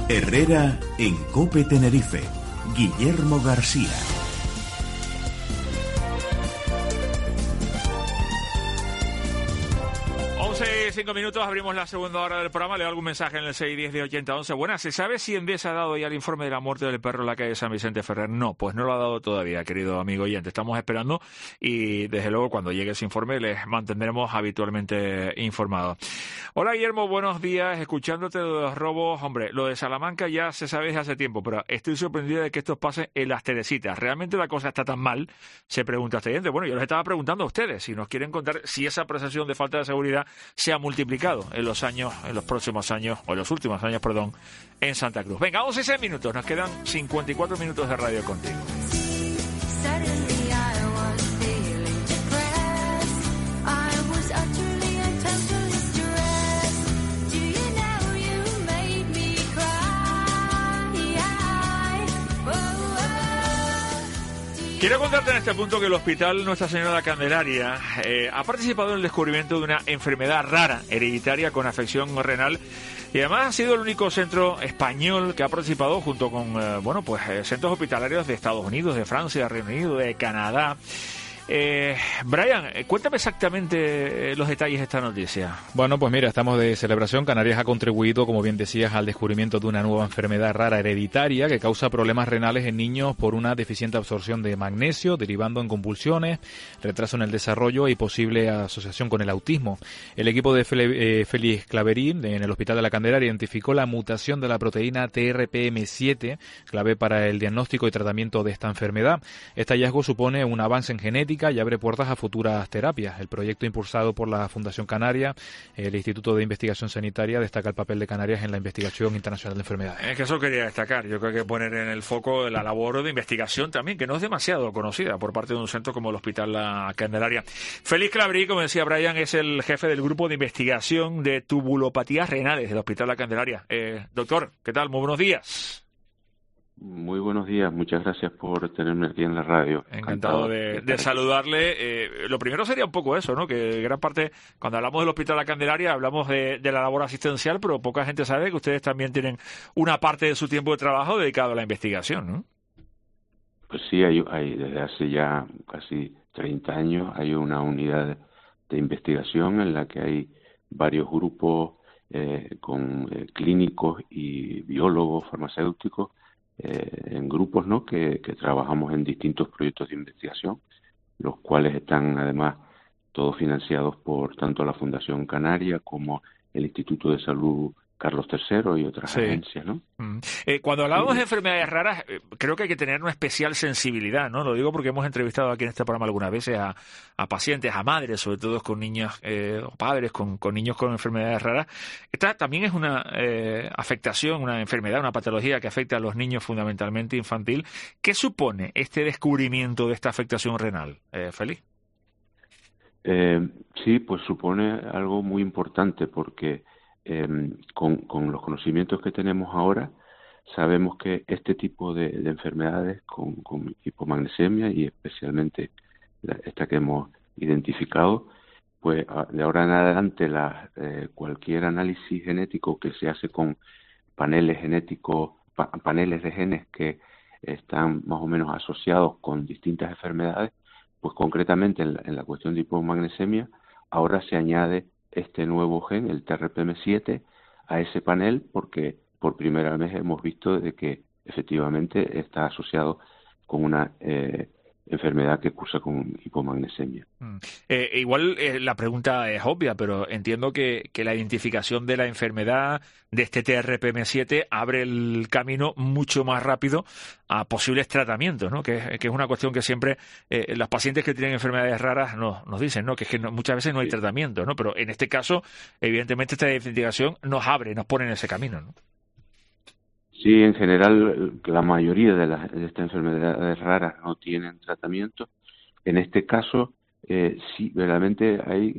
Herrera en COPE Tenerife. Guillermo García. 5 minutos, abrimos la segunda hora del programa. Leo algún mensaje en el 610-1080-11. Buenas, ¿se sabe si Endesa ha dado ya el informe de la muerte del perro en la calle San Vicente Ferrer? No, pues no lo ha dado todavía, querido amigo oyente. Estamos esperando y desde luego cuando llegue ese informe les mantendremos habitualmente informados. Hola Guillermo, buenos días. Escuchándote de los robos, hombre, lo de Salamanca ya se sabe desde hace tiempo, pero estoy sorprendido de que esto pase en Las Teresitas. ¿Realmente la cosa está tan mal? Se pregunta este oyente. Bueno, yo les estaba preguntando a ustedes si nos quieren contar si esa percepción de falta de seguridad se ha multiplicado en los próximos años, o en los últimos años, perdón, en Santa Cruz. Venga, 11 minutos, nos quedan 54 minutos de radio contigo. Quiero contarte en este punto que el Hospital Nuestra Señora de la Candelaria ha participado en el descubrimiento de una enfermedad rara, hereditaria, con afección renal, y además ha sido el único centro español que ha participado junto con centros hospitalarios de Estados Unidos, de Francia, de Reino Unido, de Canadá. Brian, cuéntame exactamente los detalles de esta noticia. Bueno, pues mira, estamos de celebración. Canarias ha contribuido, como bien decías, al descubrimiento de una nueva enfermedad rara hereditaria que causa problemas renales en niños por una deficiente absorción de magnesio, derivando en convulsiones, retraso en el desarrollo y posible asociación con el autismo. El equipo de Félix Claverí, en el Hospital de la Candelaria, identificó la mutación de la proteína TRPM7, clave para el diagnóstico y tratamiento de esta enfermedad. Este hallazgo supone un avance en genética y abre puertas a futuras terapias. El proyecto impulsado por la Fundación Canaria, el Instituto de Investigación Sanitaria, destaca el papel de Canarias en la investigación internacional de enfermedades. Es que eso quería destacar. Yo creo que poner en el foco la labor de investigación también, que no es demasiado conocida por parte de un centro como el Hospital La Candelaria. Félix Claverí, como decía Brian, es el jefe del grupo de investigación de tubulopatías renales del Hospital La Candelaria. Doctor, ¿qué tal? Muy buenos días. Muy buenos días, muchas gracias por tenerme aquí en la radio. Encantado de saludarle. Lo primero sería un poco eso, ¿no? Que gran parte, cuando hablamos del Hospital La Candelaria, hablamos de la labor asistencial, pero poca gente sabe que ustedes también tienen una parte de su tiempo de trabajo dedicado a la investigación, ¿no? Pues sí, hay desde hace ya casi 30 años hay una unidad de investigación en la que hay varios grupos con clínicos y biólogos, farmacéuticos, en grupos, ¿no? que trabajamos en distintos proyectos de investigación, los cuales están además todos financiados por tanto la Fundación Canaria como el Instituto de Salud Carlos III y otras agencias, ¿no? Cuando hablamos de enfermedades raras, creo que hay que tener una especial sensibilidad, ¿no? Lo digo porque hemos entrevistado aquí en este programa algunas veces a pacientes, a madres, sobre todo con niñas o padres con niños con enfermedades raras. Esta también es una afectación, una enfermedad, una patología que afecta a los niños fundamentalmente infantil. ¿Qué supone este descubrimiento de esta afectación renal, Félix? Sí, pues supone algo muy importante porque con los conocimientos que tenemos ahora, sabemos que este tipo de enfermedades con hipomagnesemia y especialmente esta que hemos identificado, pues de ahora en adelante cualquier análisis genético que se hace con paneles genéticos, paneles de genes que están más o menos asociados con distintas enfermedades, pues concretamente en la cuestión de hipomagnesemia, ahora se añade este nuevo gen, el TRPM7, a ese panel porque por primera vez hemos visto de que efectivamente está asociado con una enfermedad que cursa con hipomagnesemia. Igual la pregunta es obvia, pero entiendo que la identificación de la enfermedad de este TRPM7 abre el camino mucho más rápido a posibles tratamientos, ¿no? Que es una cuestión que siempre los pacientes que tienen enfermedades raras nos dicen, ¿no? Que es que muchas veces no hay tratamiento, ¿no? Pero en este caso, evidentemente, esta identificación nos pone en ese camino, ¿no? Sí, en general la mayoría de estas enfermedades raras no tienen tratamiento. En este caso, sí, verdaderamente hay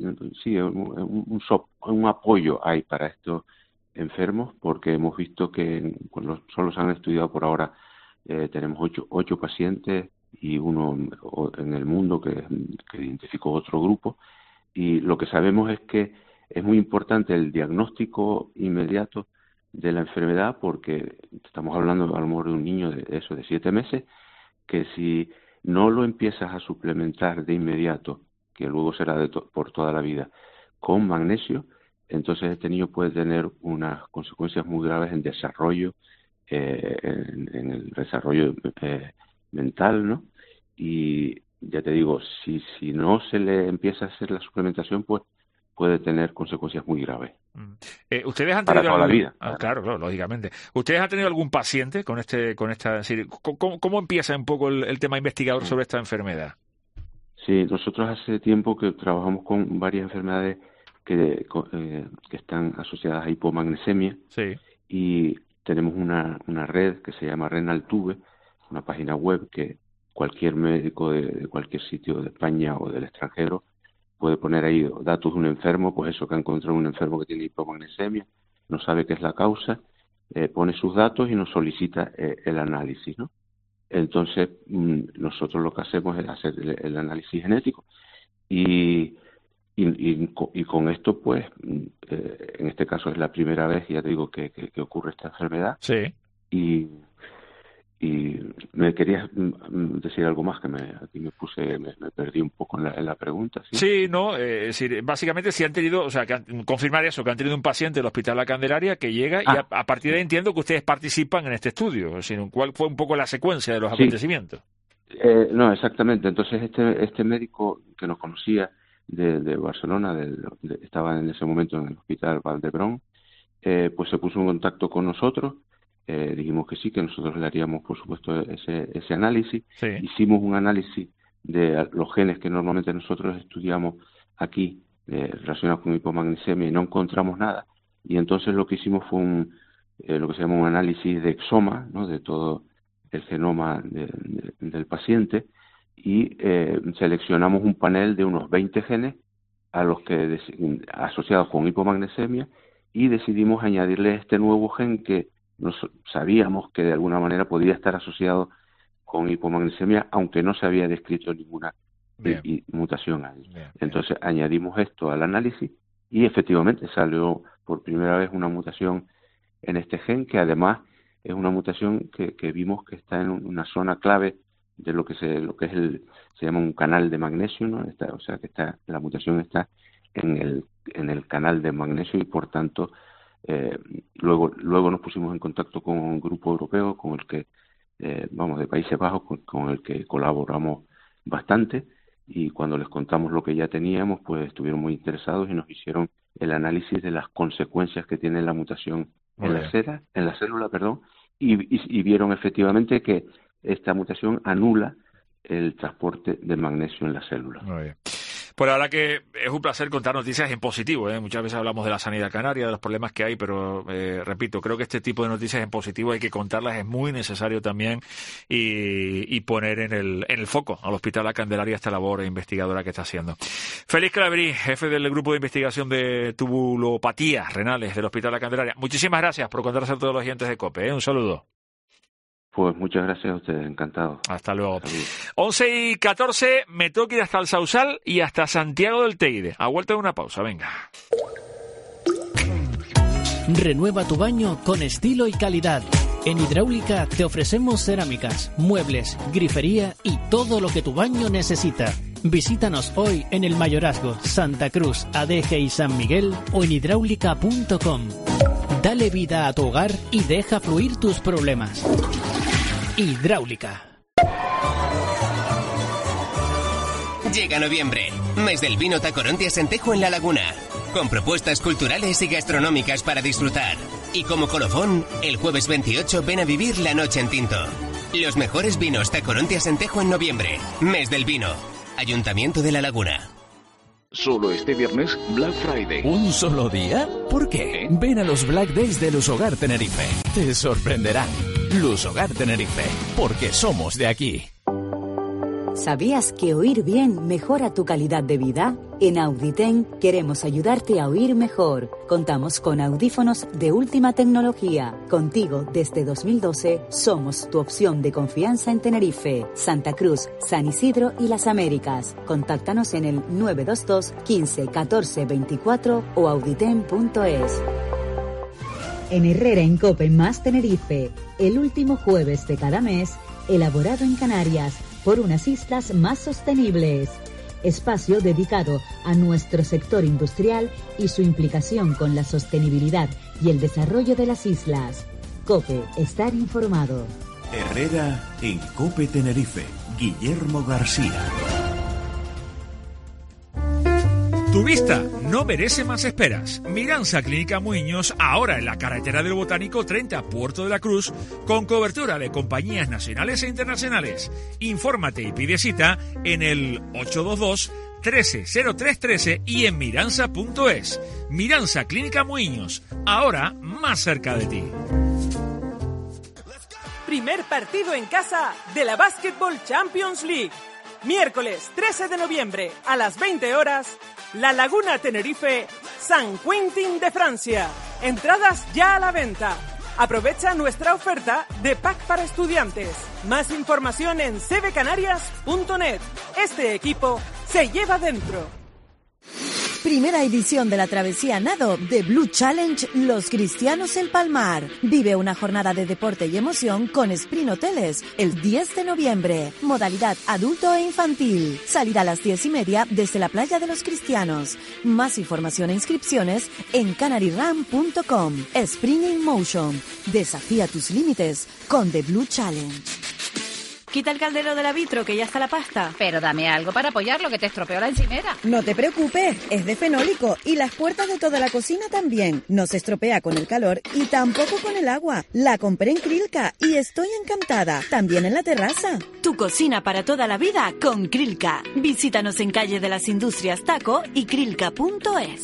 un apoyo hay para estos enfermos porque hemos visto que solo se han estudiado por ahora, tenemos ocho pacientes y uno en el mundo que identificó otro grupo, y lo que sabemos es que es muy importante el diagnóstico inmediato de la enfermedad, porque estamos hablando a lo mejor de un niño de 7 meses, que si no lo empiezas a suplementar de inmediato, que luego será por toda la vida, con magnesio, entonces este niño puede tener unas consecuencias muy graves en desarrollo, en el desarrollo mental, ¿no? Y ya te digo, si no se le empieza a hacer la suplementación, pues puede tener consecuencias muy graves. ¿Ustedes han tenido para toda la vida? Claro, lógicamente. ¿Ustedes han tenido algún paciente con esta? ¿Cómo empieza un poco el tema investigador sobre esta enfermedad? Sí, nosotros hace tiempo que trabajamos con varias enfermedades que están asociadas a hipomagnesemia. Sí. Y tenemos una red que se llama RenalTube, una página web que cualquier médico de cualquier sitio de España o del extranjero puede poner ahí datos de un enfermo, pues eso, que ha encontrado un enfermo que tiene hipomagnesemia, no sabe qué es la causa, pone sus datos y nos solicita el análisis, ¿no? Entonces, nosotros lo que hacemos es hacer el análisis genético y con esto, pues, en este caso es la primera vez, ya te digo, que ocurre esta enfermedad. Sí. Y me querías decir algo más, que aquí me perdí un poco en la pregunta. Sí, no, básicamente si han tenido, o sea, confirmar eso, que han tenido un paciente del Hospital La Candelaria que llega y a partir de ahí entiendo que ustedes participan en este estudio, sino cuál fue un poco la secuencia de los acontecimientos. No, exactamente. Entonces este médico que nos conocía de Barcelona, estaba en ese momento en el Hospital Vall d'Hebron, pues se puso en contacto con nosotros. Dijimos que sí, que nosotros le haríamos, por supuesto, ese análisis. Sí. Hicimos un análisis de los genes que normalmente nosotros estudiamos aquí, relacionados con hipomagnesemia, y no encontramos nada. Y entonces lo que hicimos fue lo que se llama un análisis de exoma, ¿no?, de todo el genoma del paciente, y seleccionamos un panel de unos 20 genes a los que asociados con hipomagnesemia, y decidimos añadirle este nuevo gen que sabíamos que de alguna manera podía estar asociado con hipomagnesemia, aunque no se había descrito ninguna mutación ahí. Entonces añadimos esto al análisis y efectivamente salió por primera vez una mutación en este gen, que además es una mutación que vimos que está en una zona clave de lo que se llama un canal de magnesio, ¿no? O sea que la mutación está en el canal de magnesio, y por tanto luego nos pusimos en contacto con un grupo europeo con el que de Países Bajos, con el que colaboramos bastante, y cuando les contamos lo que ya teníamos, pues estuvieron muy interesados y nos hicieron el análisis de las consecuencias que tiene la mutación en la célula, y vieron efectivamente que esta mutación anula el transporte de magnesio en la célula. Muy bien. Pues la verdad que es un placer contar noticias en positivo, ¿eh? Muchas veces hablamos de la sanidad canaria, de los problemas que hay, pero repito, creo que este tipo de noticias en positivo hay que contarlas, es muy necesario también, y poner en el foco al Hospital La Candelaria esta labor investigadora que está haciendo. Félix Claverí, jefe del grupo de investigación de tubulopatías renales del Hospital La Candelaria, muchísimas gracias por contarnos a todos los oyentes de COPE, ¿eh? Un saludo. Pues muchas gracias a ustedes, encantado. Hasta luego. 11:14, me toca ir hasta el Sausal y hasta Santiago del Teide. A vuelta de una pausa, venga. Renueva tu baño con estilo y calidad. En Hidráulica te ofrecemos cerámicas, muebles, grifería y todo lo que tu baño necesita. Visítanos hoy en el Mayorazgo, Santa Cruz, Adeje y San Miguel, o en hidráulica.com. Dale vida a tu hogar y deja fluir tus problemas. Hidráulica. Llega noviembre, mes del vino Tacoronte Asentejo en La Laguna, con propuestas culturales y gastronómicas para disfrutar. Y como colofón, el jueves 28 ven a vivir la noche en tinto. Los mejores vinos Tacoronte Asentejo en noviembre, mes del vino. Ayuntamiento de La Laguna. Solo este viernes, Black Friday. ¿Un solo día? ¿Por qué? Ven a los Black Days de Lusogar Tenerife. Te sorprenderán. Lusogar Tenerife, porque somos de aquí. ¿Sabías que oír bien mejora tu calidad de vida? En Auditen queremos ayudarte a oír mejor. Contamos con audífonos de última tecnología. Contigo desde 2012 somos tu opción de confianza en Tenerife, Santa Cruz, San Isidro y las Américas. Contáctanos en el 922 15 14 24 o auditen.es. en Herrera en Cope más Tenerife, el último jueves de cada mes, elaborado en Canarias por unas islas más sostenibles. Espacio dedicado a nuestro sector industrial y su implicación con la sostenibilidad y el desarrollo de las islas. COPE, estar informado. Herrera en Cope Tenerife, Guillermo García. Tu vista no merece más esperas. Miranza Clínica Muñoz, ahora en la carretera del Botánico 30, Puerto de la Cruz, con cobertura de compañías nacionales e internacionales. Infórmate y pide cita en el 822 130313 y en miranza.es. Miranza Clínica Muñoz, ahora más cerca de ti. Primer partido en casa de la Basketball Champions League. Miércoles 13 de noviembre a las 20 horas, La Laguna Tenerife, San Quentin de Francia. Entradas ya a la venta. Aprovecha nuestra oferta de pack para estudiantes. Más información en cbcanarias.net. Este equipo se lleva dentro. Primera edición de la travesía nado de Blue Challenge Los Cristianos El Palmar. Vive una jornada de deporte y emoción con Sprint Hoteles el 10 de noviembre. Modalidad adulto e infantil. Salida a las 10:30 desde la playa de Los Cristianos. Más información e inscripciones en canaryram.com. Sprint in Motion. Desafía tus límites con The Blue Challenge. Quita el caldero de la vitro, que ya está la pasta. Pero dame algo para apoyarlo, que te estropeó la encimera. No te preocupes, es de fenólico y las puertas de toda la cocina también. No se estropea con el calor y tampoco con el agua. La compré en Krilka y estoy encantada. También en la terraza. Tu cocina para toda la vida con Krilka. Visítanos en Calle de las Industrias Taco y krilka.es.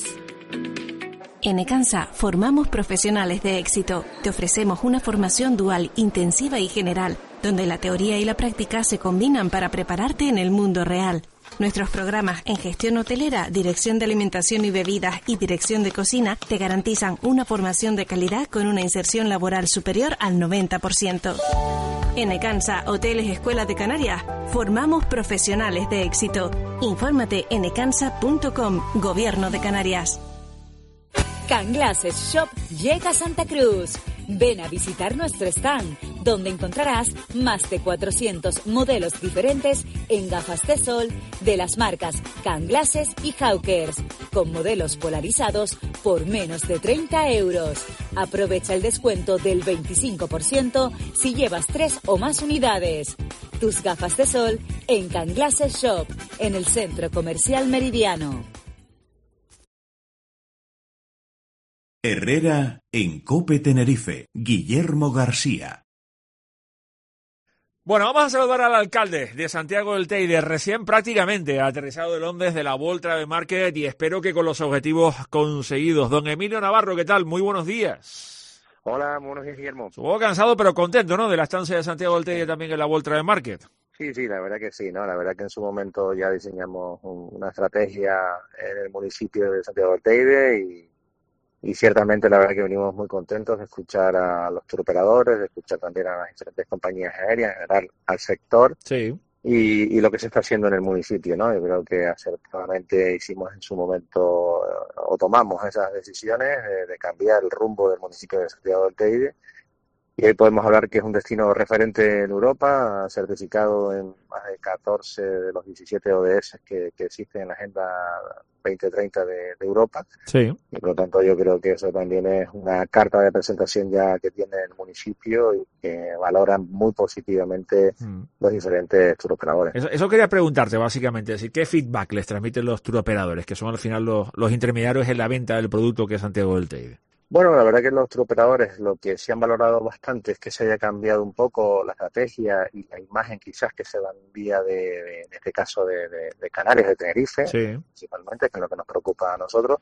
En Ecansa formamos profesionales de éxito. Te ofrecemos una formación dual, intensiva y general, donde la teoría y la práctica se combinan para prepararte en el mundo real. Nuestros programas en gestión hotelera, dirección de alimentación y bebidas y dirección de cocina te garantizan una formación de calidad con una inserción laboral superior al 90%. En Ecansa, Hoteles Escuelas de Canarias, formamos profesionales de éxito. Infórmate en ecansa.com, Gobierno de Canarias. Can Glasses Shop llega a Santa Cruz. Ven a visitar nuestro stand, donde encontrarás más de 400 modelos diferentes en gafas de sol de las marcas Can Glasses y Hawkers, con modelos polarizados por menos de 30 euros. Aprovecha el descuento del 25% si llevas 3 o más unidades. Tus gafas de sol en Can Glasses Shop, en el Centro Comercial Meridiano. Herrera en Cope Tenerife, Guillermo García. Bueno, vamos a saludar al alcalde de Santiago del Teide, recién prácticamente aterrizado de Londres de la World Travel Market, y espero que con los objetivos conseguidos. Don Emilio Navarro, ¿qué tal? Muy buenos días. Hola, buenos días, Guillermo. Supongo cansado pero contento, ¿no?, de la estancia de Santiago del Teide también en la World Travel Market. Sí, la verdad que sí, ¿no? La verdad que en su momento ya diseñamos una estrategia en el municipio de Santiago del Teide y ciertamente la verdad que venimos muy contentos de escuchar a los turoperadores, de escuchar también a las diferentes compañías aéreas, en general al sector, sí, y lo que se está haciendo en el municipio, ¿no? Yo creo que acertadamente hicimos en su momento, o tomamos esas decisiones de cambiar el rumbo del municipio de Santiago del Teide, y hoy podemos hablar que es un destino referente en Europa, certificado en más de 14 de los 17 ODS que existen en la Agenda 2030 de Europa. Sí. Y por lo tanto yo creo que eso también es una carta de presentación ya que tiene el municipio y que valoran muy positivamente los diferentes turoperadores. Eso quería preguntarte básicamente, es decir, ¿qué feedback les transmiten los turoperadores, que son al final los intermediarios en la venta del producto que es Santiago del Teide? Bueno, la verdad que los turoperadores lo que sí han valorado bastante es que se haya cambiado un poco la estrategia y la imagen quizás que se envía en este caso de Canarias, de Tenerife, sí, principalmente, que es lo que nos preocupa a nosotros,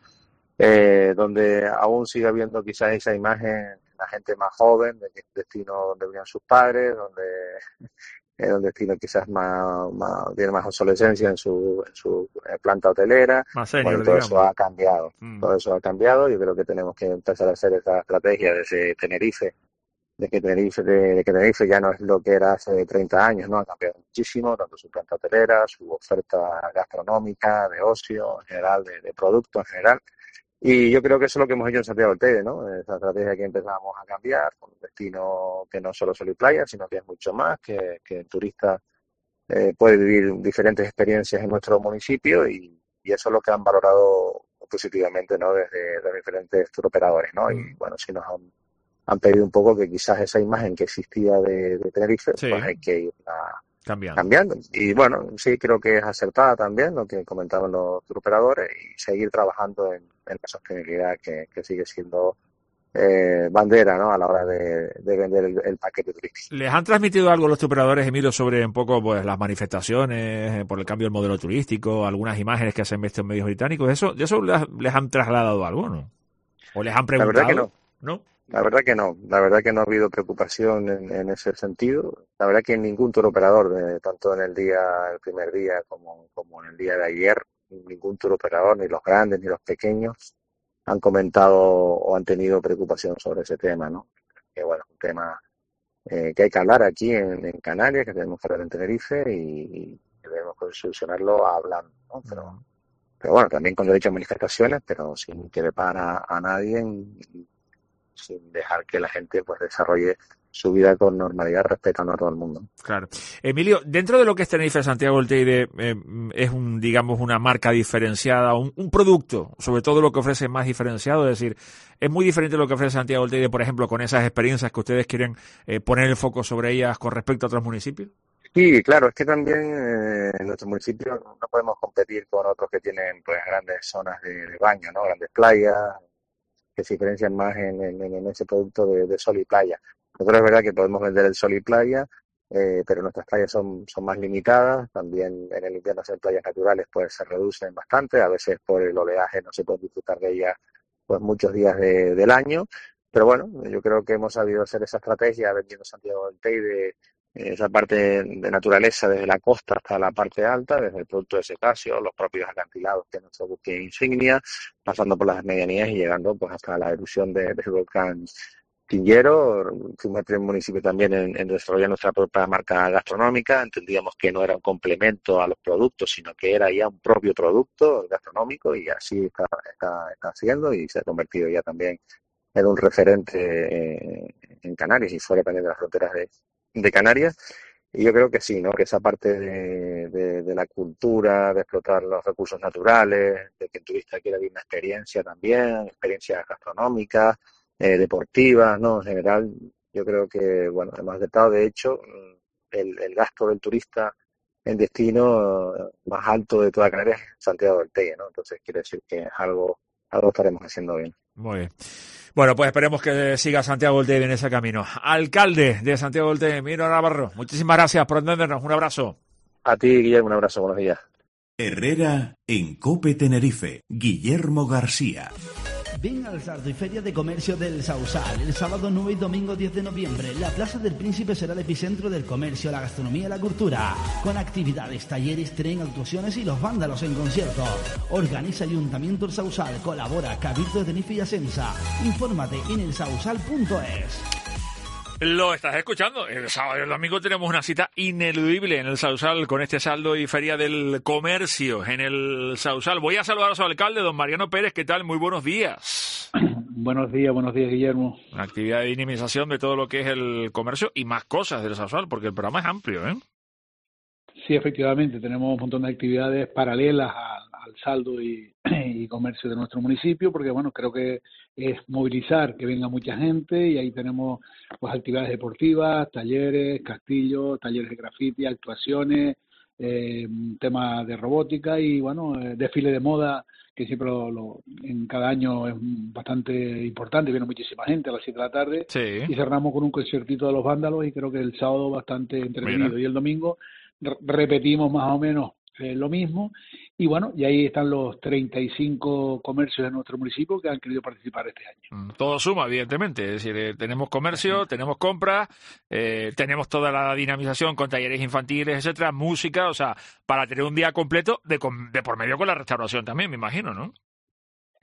donde aún sigue habiendo quizás esa imagen, la gente más joven, de que es destino donde vivían sus padres, donde es un destino quizás tiene más obsolescencia en su planta hotelera. Más senior, todo eso ha cambiado. Todo eso ha cambiado. Yo creo que tenemos que empezar a hacer esta estrategia desde Tenerife, de que Tenerife ya no es lo que era hace 30 años, ¿no? Ha cambiado muchísimo, tanto su planta hotelera, su oferta gastronómica, de ocio, en general, de producto en general. Y yo creo que eso es lo que hemos hecho en Santiago del Teide, ¿no? Esa estrategia que empezamos a cambiar, con un destino que no solo es sol y playa, sino que es mucho más, que el turista puede vivir diferentes experiencias en nuestro municipio y eso es lo que han valorado positivamente, ¿no? Desde los diferentes turoperadores, ¿no? Y bueno, sí nos han pedido un poco que quizás esa imagen que existía de Tenerife, sí, pues hay que ir cambiando. Y bueno, sí, creo que es acertada también lo que comentaban los turoperadores y seguir trabajando en la sostenibilidad que sigue siendo bandera, ¿no? A la hora de vender el paquete turístico. ¿Les han transmitido algo los turoperadores, Emilio, sobre un poco pues las manifestaciones por el cambio del modelo turístico, algunas imágenes que se han visto en medios británicos? ¿De eso les han trasladado algo, no? ¿O les han preguntado? La verdad que no. ¿No? La verdad que no. La verdad que no ha habido preocupación en ese sentido. La verdad que ningún turoperador, tanto en el primer día como en el día de ayer, ningún turoperador, ni los grandes ni los pequeños, han comentado o han tenido preocupación sobre ese tema, ¿no? Que bueno, es un tema que hay que hablar aquí en Canarias, que tenemos que hablar en Tenerife y debemos solucionarlo hablando, ¿no? Pero bueno, también con derecho a manifestaciones, pero sin que le para a nadie, sin dejar que la gente pues desarrolle su vida con normalidad, respetando a todo el mundo. Claro. Emilio, dentro de lo que es Tenerife Santiago del Teide, es digamos una marca diferenciada, un producto, sobre todo lo que ofrece más diferenciado, es decir, es muy diferente lo que ofrece Santiago del Teide, por ejemplo, con esas experiencias que ustedes quieren poner el foco sobre ellas con respecto a otros municipios. Sí, claro, es que también en nuestro municipio no podemos competir con otros que tienen pues grandes zonas de baño, ¿no? Grandes playas, que se diferencian más en ese producto de sol y playa. Nosotros es verdad que podemos vender el sol y playa, pero nuestras playas son más limitadas. También en el invierno en playas naturales pues se reducen bastante. A veces por el oleaje no se puede disfrutar de ellas pues muchos días del año. Pero bueno, yo creo que hemos sabido hacer esa estrategia vendiendo Santiago del Teide, esa parte de naturaleza desde la costa hasta la parte alta, desde el producto de cetáceos, los propios acantilados que es nuestro buque insignia, pasando por las medianías y llegando pues hasta la erupción del volcán Tinguero. Fuimos el primer municipio también en desarrollar nuestra propia marca gastronómica. Entendíamos que no era un complemento a los productos, sino que era ya un propio producto gastronómico y así está haciendo y se ha convertido ya también en un referente en Canarias y fuera también de las fronteras de Canarias. Y yo creo que sí, ¿no? Que esa parte de la cultura, de explotar los recursos naturales, de que el turista quiera vivir una experiencia también, experiencias gastronómicas, deportivas, ¿no? En general, yo creo que, bueno, hemos detectado, de hecho, el gasto del turista en destino más alto de toda Canarias es Santiago del Teide, ¿no? Entonces quiere decir que algo estaremos haciendo bien. Muy bien. Bueno, pues esperemos que siga Santiago del Teide en ese camino. Alcalde de Santiago del Teide, Emilio Navarro, muchísimas gracias por atendernos. Un abrazo. A ti, Guillermo, un abrazo. Buenos días. Herrera en COPE Tenerife. Guillermo García. Ven al Sardo y Feria de Comercio del Sausal, el sábado 9 y domingo 10 de noviembre. La Plaza del Príncipe será el epicentro del comercio, la gastronomía y la cultura, con actividades, talleres, tren, actuaciones y los vándalos en concierto. Organiza Ayuntamiento El Sausal, colabora Cabildo de Tenerife y Asensa. Infórmate en elsausal.es. Lo estás escuchando. El sábado y el domingo tenemos una cita ineludible en el Sausal con este saldo y feria del comercio en el Sausal. Voy a saludar a su alcalde, don Mariano Pérez. ¿Qué tal? Muy buenos días. Buenos días, Guillermo. Una actividad de dinamización de todo lo que es el comercio y más cosas del Sausal, porque el programa es amplio, ¿eh? Sí, efectivamente. Tenemos un montón de actividades paralelas al saldo y comercio de nuestro municipio, porque bueno, creo que es movilizar que venga mucha gente y ahí tenemos pues actividades deportivas, talleres, castillos, talleres de graffiti, actuaciones, temas de robótica y bueno, desfile de moda que siempre en cada año es bastante importante, viene muchísima gente a las 7 de la tarde. Sí. Y cerramos con un conciertito de los vándalos y creo que el sábado bastante entretenido. Mira. Y el domingo repetimos más o menos lo mismo y bueno, y ahí están los 35 comercios de nuestro municipio que han querido participar este año. Todo suma, evidentemente, es decir, tenemos comercio, tenemos compras, tenemos toda la dinamización con talleres infantiles, etcétera, música, o sea, para tener un día completo de por medio con la restauración también, me imagino, ¿no?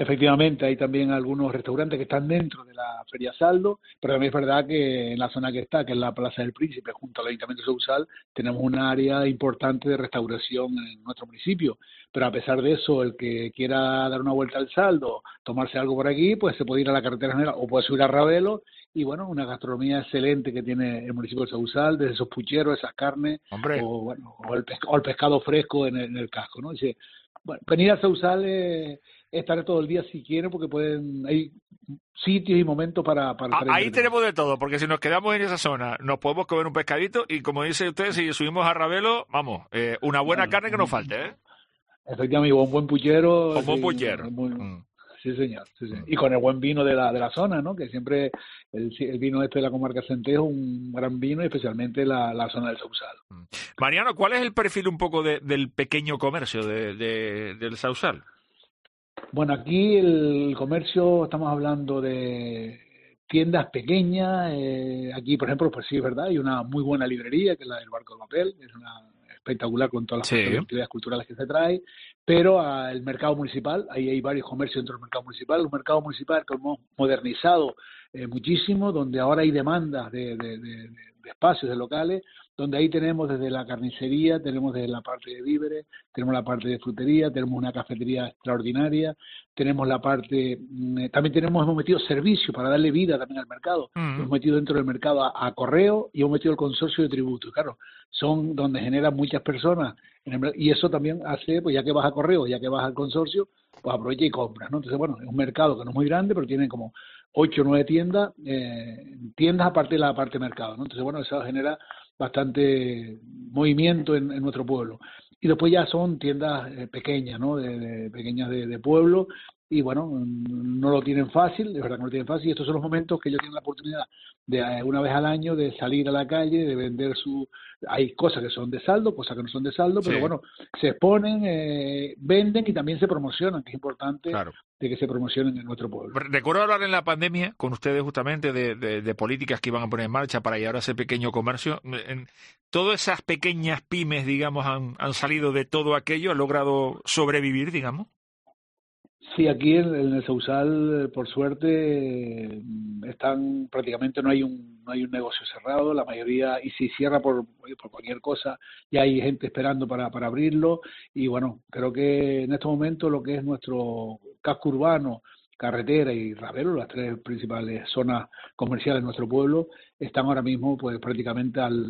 Efectivamente, hay también algunos restaurantes que están dentro de la Feria Saldo, pero también es verdad que en la zona que está, que es la Plaza del Príncipe, junto al Ayuntamiento de Sausal, tenemos un área importante de restauración en nuestro municipio. Pero a pesar de eso, el que quiera dar una vuelta al Saldo, tomarse algo por aquí, pues se puede ir a la carretera general o puede subir a Ravelo. Y bueno, una gastronomía excelente que tiene el municipio de Sausal, desde esos pucheros, esas carnes, o el pescado fresco en el casco, ¿no? Dice, bueno, venir a Sausal estar todo el día si quieren, porque hay sitios y momentos para ahí tenemos de todo, porque si nos quedamos en esa zona nos podemos comer un pescadito y, como dice usted, si subimos a Ravelo, vamos, una buena carne que nos falte, ¿eh? Efectivamente, un buen puchero. Un buen puchero. Sí, señor. Sí, señor. Y con el buen vino de la zona, ¿no? Que siempre el vino de la comarca Centejo, un gran vino, y especialmente la zona del Sausal. Mariano, ¿cuál es el perfil un poco del pequeño comercio del Sausal? Bueno, aquí el comercio, estamos hablando de tiendas pequeñas. Aquí, por ejemplo, pues sí, es verdad, hay una muy buena librería, que es la del Barco de Papel, es una espectacular con todas las actividades culturales que se trae, pero el mercado municipal, ahí hay varios comercios dentro del mercado municipal, un mercado municipal que hemos modernizado muchísimo, donde ahora hay demandas de espacios, de locales, donde ahí tenemos desde la carnicería, tenemos desde la parte de víveres, tenemos la parte de frutería, tenemos una cafetería extraordinaria, tenemos la parte, también hemos metido servicios para darle vida también al mercado, hemos metido dentro del mercado a correo y hemos metido el consorcio de tributos, claro, son donde generan muchas personas, y eso también hace, pues ya que vas a correo, ya que vas al consorcio, pues aprovecha y compras, ¿no? Entonces, bueno, es un mercado que no es muy grande, pero tiene como 8 o 9 tiendas aparte de la parte de mercado, ¿no? Entonces, bueno, eso genera bastante movimiento en nuestro pueblo. Y después ya son tiendas pequeñas, ¿no? Pequeñas de pueblo, y bueno, no lo tienen fácil, de verdad que no lo tienen fácil, y estos son los momentos que ellos tienen la oportunidad de una vez al año de salir a la calle, de vender hay cosas que son de saldo, cosas que no son de saldo, pero bueno, se exponen, venden y también se promocionan, que es importante de que se promocionen en nuestro pueblo. Recuerdo hablar en la pandemia con ustedes justamente de políticas que iban a poner en marcha para llevar a ese pequeño comercio. Todas esas pequeñas pymes, digamos, han salido de todo aquello, han logrado sobrevivir, digamos. Sí, aquí en el Sausal, por suerte, prácticamente no hay un negocio cerrado, la mayoría, y si cierra por cualquier cosa, ya hay gente esperando para abrirlo, y bueno, creo que en estos momentos lo que es nuestro casco urbano, carretera y Ravelo, las 3 principales zonas comerciales de nuestro pueblo, están ahora mismo pues prácticamente al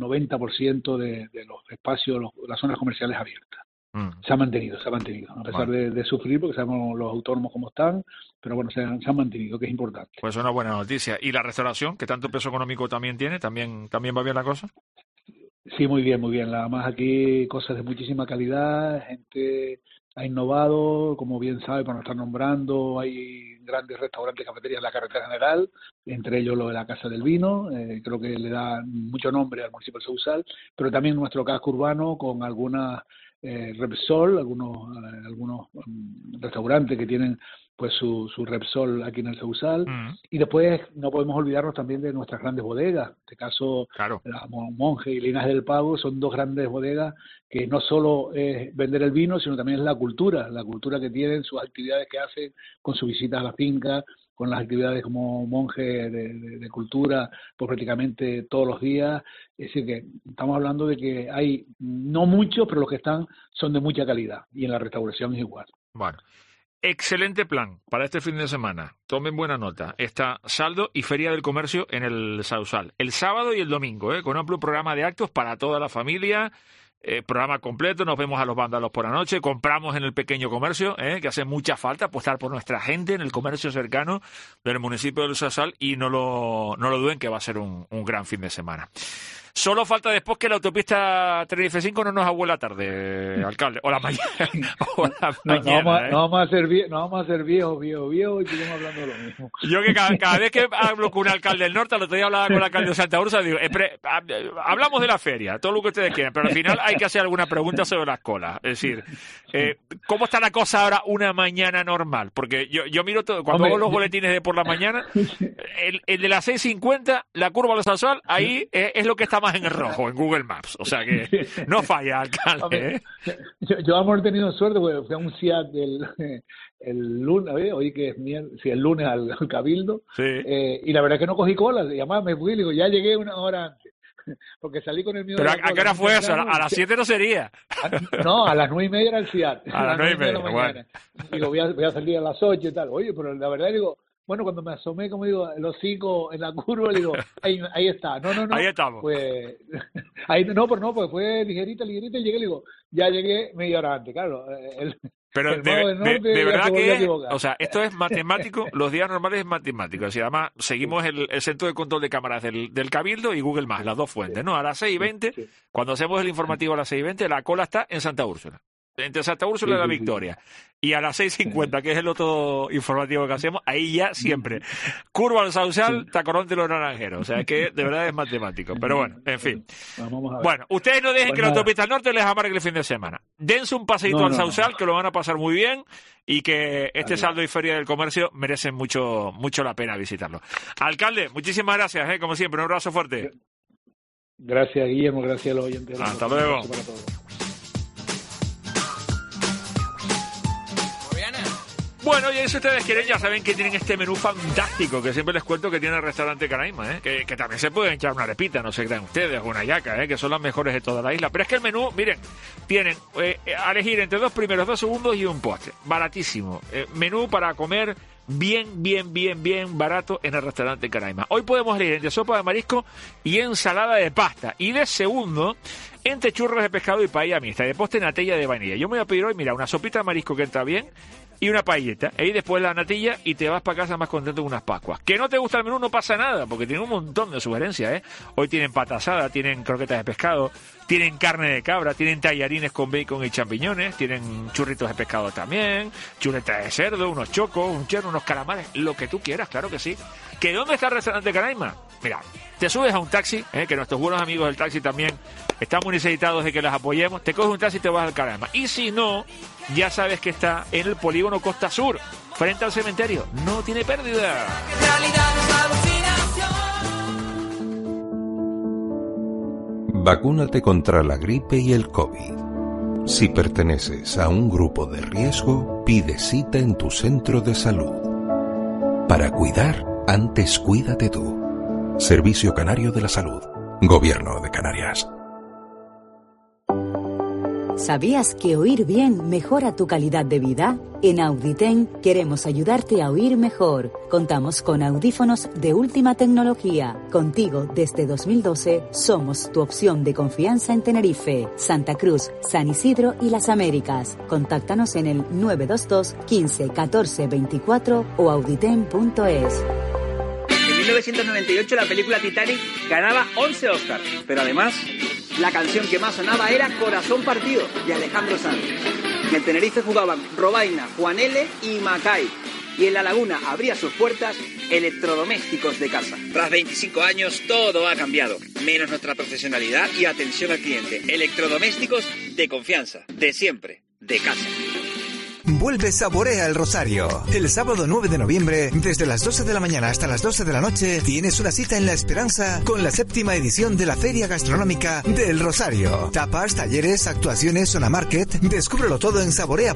90% de los espacios, las zonas comerciales abiertas. Se ha mantenido, a pesar de sufrir, porque sabemos los autónomos cómo están, pero bueno, se han mantenido, que es importante. Pues es una buena noticia. ¿Y la restauración, que tanto peso económico también tiene, también va bien la cosa? Sí, muy bien, muy bien. Además aquí cosas de muchísima calidad, gente ha innovado, como bien sabe, para no estar nombrando, hay grandes restaurantes, cafeterías en la carretera general, entre ellos lo de la Casa del Vino, creo que le da mucho nombre al municipio de Sausal, pero también nuestro casco urbano con algunas Repsol, algunos restaurantes que tienen pues su Repsol aquí en el Sausal, y después no podemos olvidarnos también de nuestras grandes bodegas, en este caso la Monje y Linaje del Pago son 2 grandes bodegas que no solo es vender el vino, sino también es la cultura que tienen, sus actividades que hacen con sus visitas a la finca, con las actividades como Monje de cultura, pues prácticamente todos los días. Es decir, que estamos hablando de que hay no muchos, pero los que están son de mucha calidad, y en la restauración es igual. Bueno, excelente plan para este fin de semana. Tomen buena nota. Está Saldo y Feria del Comercio en el Sausal. El sábado y el domingo, con amplio programa de actos para toda la familia. Programa completo, nos vemos a los vándalos por la noche, compramos en el pequeño comercio, que hace mucha falta apostar por nuestra gente en el comercio cercano del municipio del Sausal, y no lo duden que va a ser un gran fin de semana. Solo falta después que la autopista Tenerife 5 no nos abuela tarde, alcalde, o la mañana. No vamos a ser viejos y seguimos hablando de lo mismo. Yo que cada vez que hablo con un alcalde del norte, el otro día hablaba con el alcalde de Santa Úrsula, digo, hablamos de la feria, todo lo que ustedes quieran, pero al final hay que hacer alguna pregunta sobre las colas. Es decir, ¿cómo está la cosa ahora una mañana normal? Porque yo miro todo, cuando hago los boletines de por la mañana, el de las 6:50, la curva del Sausal, ahí es lo que está llamas en el rojo, en Google Maps. O sea que no falla, alcalde. Yo hemos tenido suerte porque fui a un SIAT el lunes, hoy que es el lunes al Cabildo, y la verdad es que no cogí cola, y además me fui y digo, ya llegué una hora antes, porque salí con el mío. ¿Pero a qué hora fue eso? ¿A las 7 no sería? No, a las 9:30 era el SIAT. A las 9:30 de la mañana. Digo, voy a salir a las 8 y tal. Oye, pero la verdad digo, bueno, cuando me asomé, como digo, el hocico en la curva, digo, ahí está. No. Ahí estamos. Pues, pues fue ligerita, y llegué, digo, ya llegué media hora antes, claro. Pero de verdad que o sea, esto es matemático, los días normales es matemático. O sea, además, seguimos el centro de control de cámaras del Cabildo y Google Maps, las dos fuentes, ¿no? A las 6:20, cuando hacemos el informativo a las 6:20, la cola está en Santa Úrsula. Entre Santa Úrsula y La Victoria. Y a las 6:50, que es el otro informativo que hacemos, ahí ya siempre. Curva al Sausal, Tacorón de los Naranjeros. O sea, es que de verdad es matemático. Pero bueno, en fin. Bueno, ustedes no dejen que la autopista norte les amargue el fin de semana. Dense un paseíto al Sausal, que lo van a pasar muy bien y que este saldo y feria del comercio merecen mucho la pena visitarlo. Alcalde, muchísimas gracias, como siempre. Un abrazo fuerte. Gracias, Guillermo. Gracias a los oyentes. Hasta luego. Bueno, y si ustedes quieren, ya saben que tienen este menú fantástico que siempre les cuento que tiene el restaurante Canaima, que también se pueden echar una arepita, no se crean ustedes, o una yaca, que son las mejores de toda la isla. Pero es que el menú, miren, tienen a elegir entre 2 primeros, 2 segundos y un postre. Baratísimo. Menú para comer bien barato en el restaurante Canaima. Hoy podemos elegir entre sopa de marisco y ensalada de pasta. Y de segundo, entre churros de pescado y paella mixta. De postre, natilla de vainilla. Yo me voy a pedir hoy, mira, una sopita de marisco que entra bien y una paelleta. Y después la natilla y te vas para casa más contento con unas pascuas. Que no te gusta el menú, no pasa nada, porque tiene un montón de sugerencias, Hoy tienen pata asada, tienen croquetas de pescado, tienen carne de cabra, tienen tallarines con bacon y champiñones, tienen churritos de pescado también, chuletas de cerdo, unos chocos, un cherno, unos calamares, lo que tú quieras, claro que sí. ¿Que dónde está el restaurante Canaima? Mira, te subes a un taxi, que nuestros buenos amigos del taxi también están muy necesitados de que los apoyemos, te coges un taxi y te vas al Canaima. Y si no, ya sabes que está en el polígono Costa Sur, frente al cementerio. No tiene pérdida. Vacúnate contra la gripe y el COVID. Si perteneces a un grupo de riesgo, pide cita en tu centro de salud. Para cuidar, antes cuídate tú. Servicio Canario de la Salud. Gobierno de Canarias. ¿Sabías que oír bien mejora tu calidad de vida? En Auditen queremos ayudarte a oír mejor. Contamos con audífonos de última tecnología. Contigo desde 2012 somos tu opción de confianza en Tenerife, Santa Cruz, San Isidro y las Américas. Contáctanos en el 922 15 14 24 o auditen.es. En 1998 la película Titanic ganaba 11 Oscars, pero además la canción que más sonaba era Corazón Partido, de Alejandro Sanz. En el Tenerife jugaban Robaina, Juan L. y Macay. Y en La Laguna abría sus puertas Electrodomésticos de Casa. Tras 25 años todo ha cambiado, menos nuestra profesionalidad y atención al cliente. Electrodomésticos de confianza, de siempre, de casa. Vuelve Saborea el Rosario. El sábado 9 de noviembre, desde las 12 de la mañana hasta las 12 de la noche, tienes una cita en La Esperanza con la 7ª edición de la Feria Gastronómica del Rosario. Tapas, talleres, actuaciones, zona market. Descúbrelo todo en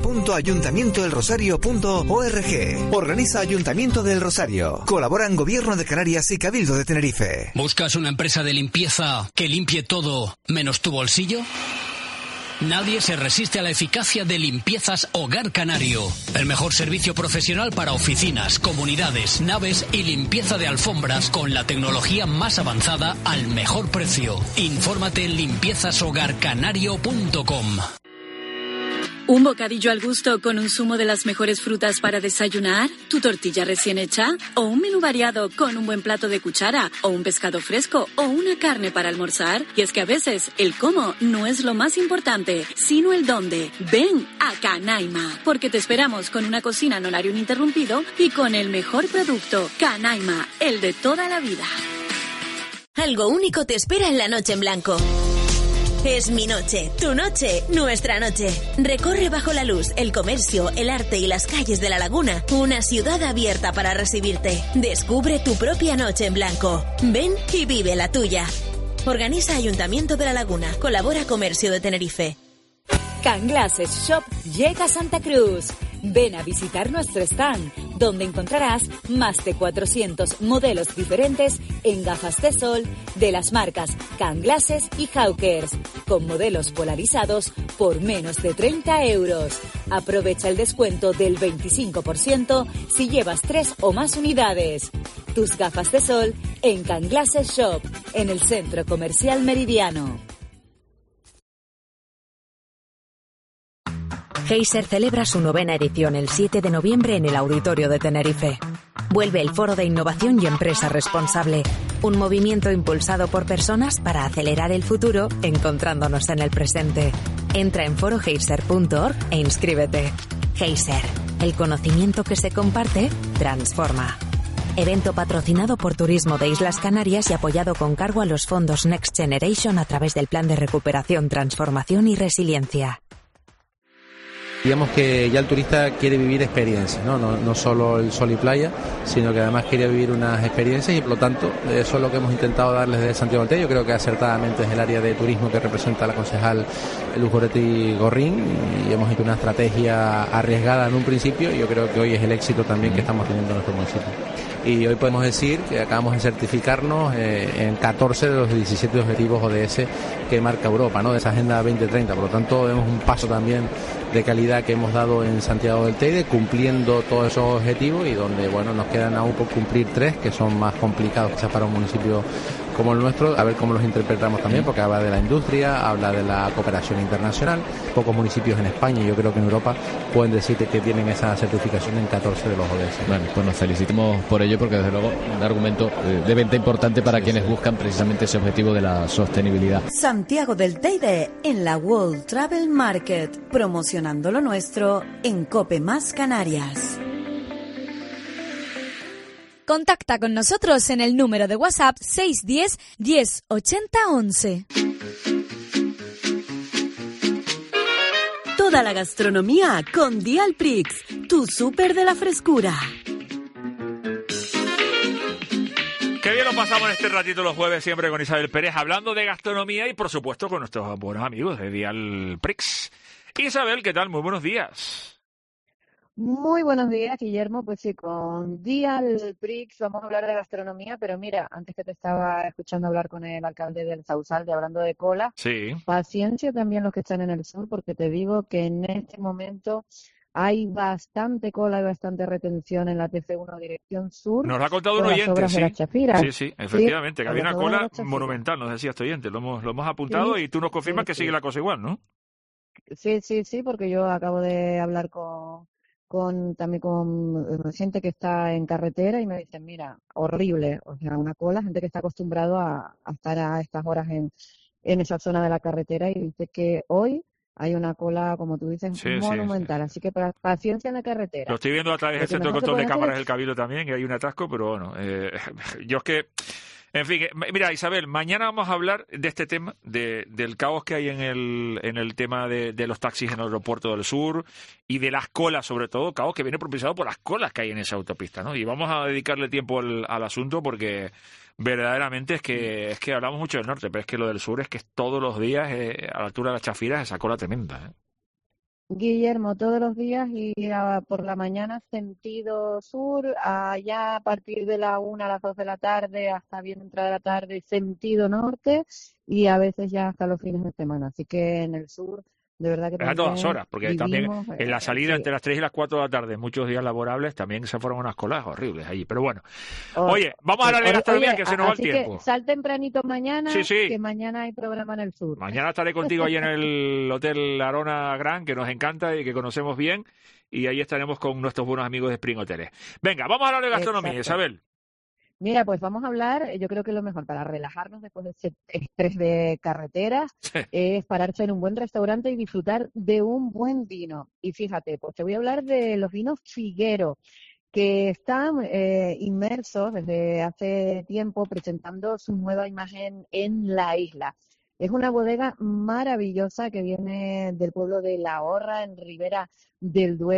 saborea.ayuntamientodelrosario.org. Organiza Ayuntamiento del Rosario. Colaboran Gobierno de Canarias y Cabildo de Tenerife. ¿Buscas una empresa de limpieza que limpie todo menos tu bolsillo? Nadie se resiste a la eficacia de Limpiezas Hogar Canario. El mejor servicio profesional para oficinas, comunidades, naves y limpieza de alfombras con la tecnología más avanzada al mejor precio. Infórmate en limpiezashogarcanario.com. ¿Un bocadillo al gusto con un zumo de las mejores frutas para desayunar? ¿Tu tortilla recién hecha? ¿O un menú variado con un buen plato de cuchara? ¿O un pescado fresco? ¿O una carne para almorzar? Y es que a veces el cómo no es lo más importante, sino el dónde. Ven a Canaima, porque te esperamos con una cocina en horario ininterrumpido y con el mejor producto. Canaima, el de toda la vida. Algo único te espera en la noche en blanco. Es mi noche, tu noche, nuestra noche. Recorre bajo la luz, el comercio, el arte y las calles de La Laguna. Una ciudad abierta para recibirte. Descubre tu propia noche en blanco. Ven y vive la tuya. Organiza Ayuntamiento de La Laguna. Colabora Comercio de Tenerife. Can Glasses Shop llega a Santa Cruz. Ven a visitar nuestro stand, donde encontrarás más de 400 modelos diferentes en gafas de sol de las marcas Can Glasses y Hawkers, con modelos polarizados por menos de 30 euros. Aprovecha el descuento del 25% si llevas 3 o más unidades. Tus gafas de sol en Can Glasses Shop, en el Centro Comercial Meridiano. Geyser celebra su 9ª edición el 7 de noviembre en el Auditorio de Tenerife. Vuelve el Foro de Innovación y Empresa Responsable, un movimiento impulsado por personas para acelerar el futuro encontrándonos en el presente. Entra en forogeyser.org e inscríbete. Geyser, el conocimiento que se comparte, transforma. Evento patrocinado por Turismo de Islas Canarias y apoyado con cargo a los fondos Next Generation a través del Plan de Recuperación, Transformación y Resiliencia. Digamos que ya el turista quiere vivir experiencias, no solo el sol y playa, sino que además quiere vivir unas experiencias y por lo tanto eso es lo que hemos intentado darles desde Santiago del Teide. Yo creo que acertadamente es el área de turismo que representa la concejal Luz Goretti Gorrín y hemos hecho una estrategia arriesgada en un principio y yo creo que hoy es el éxito también que estamos teniendo en nuestro municipio. Y hoy podemos decir que acabamos de certificarnos en 14 de los 17 objetivos ODS que marca Europa, de esa Agenda 2030. Por lo tanto, vemos un paso también de calidad que hemos dado en Santiago del Teide, cumpliendo todos esos objetivos y donde nos quedan aún por cumplir 3 que son más complicados quizás para un municipio como el nuestro, a ver cómo los interpretamos también, porque habla de la industria, habla de la cooperación internacional. Pocos municipios en España y yo creo que en Europa pueden decir que tienen esa certificación en 14 de los ODS. Bueno, pues nos felicitamos por ello, porque desde luego un argumento de venta importante para quienes buscan precisamente ese objetivo de la sostenibilidad. Santiago del Teide en la World Travel Market, promocionando lo nuestro en Cope Más Canarias. Contacta con nosotros en el número de WhatsApp 610 10 80 11. Toda la gastronomía con Dialprix, tu súper de la frescura. Qué bien lo pasamos en este ratito los jueves siempre con Isabel Pérez, hablando de gastronomía y por supuesto con nuestros buenos amigos de Dialprix. Isabel, ¿qué tal? Muy buenos días. Muy buenos días, Guillermo. Pues sí, con Dialprix vamos a hablar de gastronomía, pero mira, antes que te estaba escuchando hablar con el alcalde del Sausal, hablando de cola, sí. Paciencia también los que están en el sur, porque te digo que en este momento hay bastante cola y bastante retención en la TC1 dirección sur. Nos lo ha contado un oyente, sí. Sí, efectivamente, que había una cola monumental, nos decía este oyente, lo hemos apuntado sí, y tú nos confirmas que sigue la cosa igual, ¿no? Sí, porque yo acabo de hablar también con gente que está en carretera y me dicen, mira, horrible, o sea, una cola, gente que está acostumbrado a estar a estas horas en esa zona de la carretera y dice que hoy hay una cola, como tú dices, monumental, así que paciencia en la carretera. Lo estoy viendo a través del centro de control de cámaras del Cabildo también, que hay un atasco, pero bueno, yo es que... En fin, mira, Isabel, mañana vamos a hablar de este tema, del caos que hay en el tema de los taxis en el aeropuerto del sur y de las colas, sobre todo, caos que viene propiciado por las colas que hay en esa autopista, ¿no? Y vamos a dedicarle tiempo al asunto porque verdaderamente es que hablamos mucho del norte, pero es que lo del sur es que todos los días, a la altura de las Chafiras, esa cola tremenda, ¿eh? Guillermo, todos los días y por la mañana sentido sur, allá a partir de la 1 a las 2 de la tarde hasta bien entrada la tarde sentido norte y a veces ya hasta los fines de semana. Así que en el sur, de verdad que también... A todas horas, porque también en la salida entre las 3 y las 4 de la tarde, muchos días laborables, también se fueron unas colas horribles allí. Pero bueno, oye, vamos a hablar de gastronomía, que se nos va el tiempo. Que sal tempranito mañana, sí. Que mañana hay programa en el sur. Mañana estaré contigo ahí en el Hotel Arona Gran, que nos encanta y que conocemos bien, y ahí estaremos con nuestros buenos amigos de Spring Hoteles. Venga, vamos a hablar de gastronomía, exacto. Isabel. Mira, pues vamos a hablar, yo creo que lo mejor para relajarnos después de ese estrés de carreteras es pararse en un buen restaurante y disfrutar de un buen vino. Y fíjate, pues te voy a hablar de los vinos Figuero, que están inmersos desde hace tiempo presentando su nueva imagen en la isla. Es una bodega maravillosa que viene del pueblo de La Horra, en Ribera del Duero,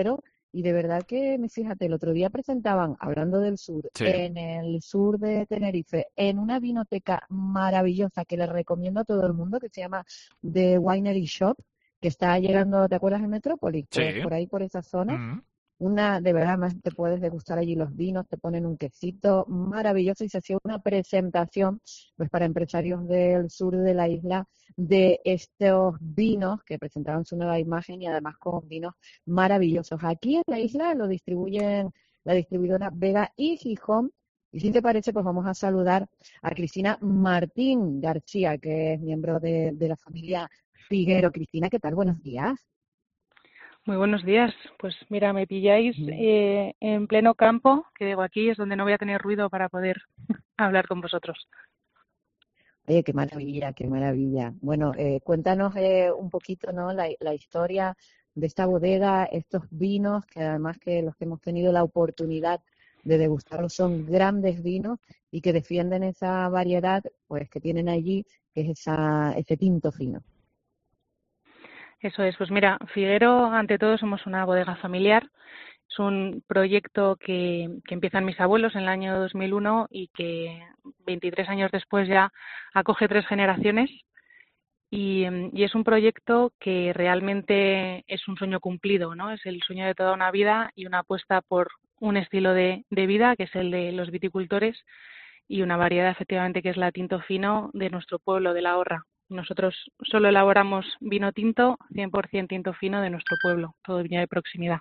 Y de verdad que, fíjate, el otro día presentaban, hablando del sur, Sí. en el sur de Tenerife, en una vinoteca maravillosa que les recomiendo a todo el mundo, que se llama The Winery Shop, que está llegando, ¿te acuerdas de Metrópolis? Pues Sí. por ahí, por esa zona. Mm. De verdad, más te puedes degustar allí los vinos, te ponen un quesito maravilloso y se hacía una presentación pues para empresarios del sur de la isla de estos vinos que presentaban su nueva imagen y además con vinos maravillosos. Aquí en la isla lo distribuyen la distribuidora Vega y Gijón. Y si te parece, pues vamos a saludar a Cristina Martín García, que es miembro de la familia Figuero. Cristina, ¿qué tal? Buenos días. Muy buenos días. Pues mira, me pilláis en pleno campo, que digo, aquí es donde no voy a tener ruido para poder hablar con vosotros. Oye, qué maravilla, qué maravilla. Bueno, cuéntanos un poquito, ¿no? La historia de esta bodega, estos vinos, que además que los que hemos tenido la oportunidad de degustarlos son grandes vinos y que defienden esa variedad, pues que tienen allí, que es ese tinto fino. Eso es, pues mira, Figuero, ante todo, somos una bodega familiar. Es un proyecto que empiezan mis abuelos en el año 2001 y que 23 años después ya acoge 3 generaciones. Y es un proyecto que realmente es un sueño cumplido, ¿no? Es el sueño de toda una vida y una apuesta por un estilo de vida, que es el de los viticultores, y una variedad, efectivamente, que es la tinto fino de nuestro pueblo, de La Horra. Nosotros solo elaboramos vino tinto, 100% tinto fino de nuestro pueblo, todo viña de proximidad.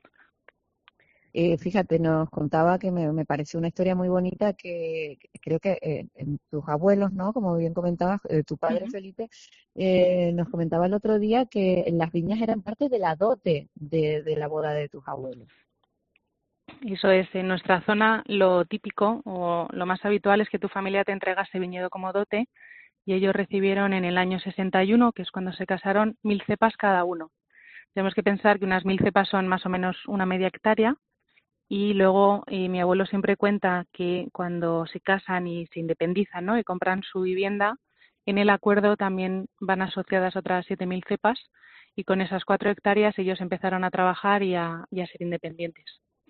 Fíjate, nos contaba que me pareció una historia muy bonita que creo que en tus abuelos, ¿no? Como bien comentabas, tu padre Felipe, nos comentaba el otro día que las viñas eran parte de la dote de la boda de tus abuelos. Eso es, en nuestra zona lo típico o lo más habitual es que tu familia te entregase viñedo como dote y ellos recibieron en el año 61, que es cuando se casaron, 1000 cepas cada uno. Tenemos que pensar que unas 1000 cepas son más o menos una media hectárea. Y luego mi abuelo siempre cuenta que cuando se casan y se independizan, ¿no? Y compran su vivienda, en el acuerdo también van asociadas otras 7000 cepas y con esas 4 hectáreas ellos empezaron a trabajar y a ser independientes.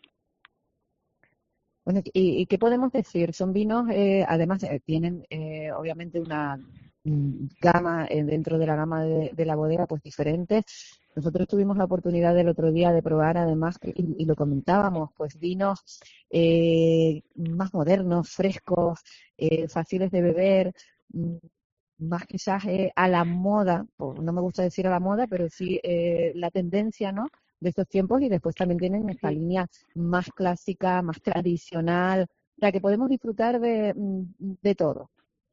Bueno, ¿y qué podemos decir? Son vinos, además tienen obviamente una gama dentro de la gama de la bodega, pues diferentes. Nosotros tuvimos la oportunidad el otro día de probar, además, y lo comentábamos, pues vinos más modernos, frescos, fáciles de beber, más quizás a la moda, pues no me gusta decir a la moda, pero sí la tendencia, ¿no?, de estos tiempos, y después también tienen esta línea más clásica, más tradicional, o sea que podemos disfrutar de todo.